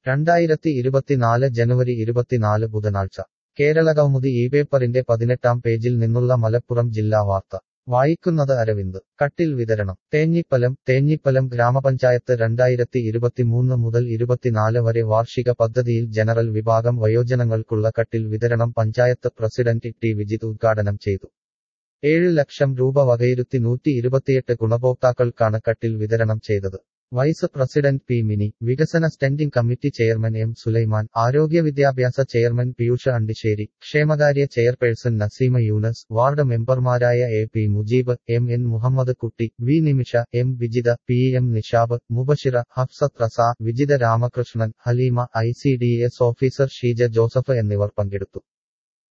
2024 ജനുവരി 24 ബുധനാഴ്ച കേരളകൗമുദി ഇപേപ്പറിന്റെ 18-ാം പേജിൽ നിന്നുള്ള മലപ്പുറം ജില്ലാ വാർത്ത വായിക്കുന്നത് അരവിന്ദ്. കട്ടിൽ വിതരണം. തേഞ്ഞിപ്പലം ഗ്രാമപഞ്ചായത്ത് 2023 മുതൽ 24 വരെ വാർഷിക പദ്ധതിയിൽ ജനറൽ വിഭാഗം വയോജനങ്ങൾക്കുള്ള കട്ടിൽ വിതരണം പഞ്ചായത്ത് പ്രസിഡന്റ് ടി വിജിത് ഉദ്ഘാടനം ചെയ്തു. 7 ലക്ഷം രൂപ വകയിരുത്തി 128 ഗുണഭോക്താക്കൾക്കാണ് കട്ടിൽ വിതരണം ചെയ്തത്. വൈസ് പ്രസിഡന്റ് പി മിനി, വികസന standing committee chairman M Sulaiman, ആരോഗ്യ വിദ്യാഭ്യാസ ചെയർമാൻ പീയൂഷ് അണ്ടിശ്ശേരി, ക്ഷേമകാര്യ ചെയർപേഴ്സൺ നസീമ യൂനസ്, വാർഡ് മെമ്പർമാരായ A P Mujeeb, M N Muhammad Kutty, V Nimisha, M Vijitha, P M Nishab, Mubashira, Hafsath Raza, Vijitha Ramakrishnan, Haleema, ICDS officer Sheeja Joseph എന്നിവർ പങ്കെടുത്തു.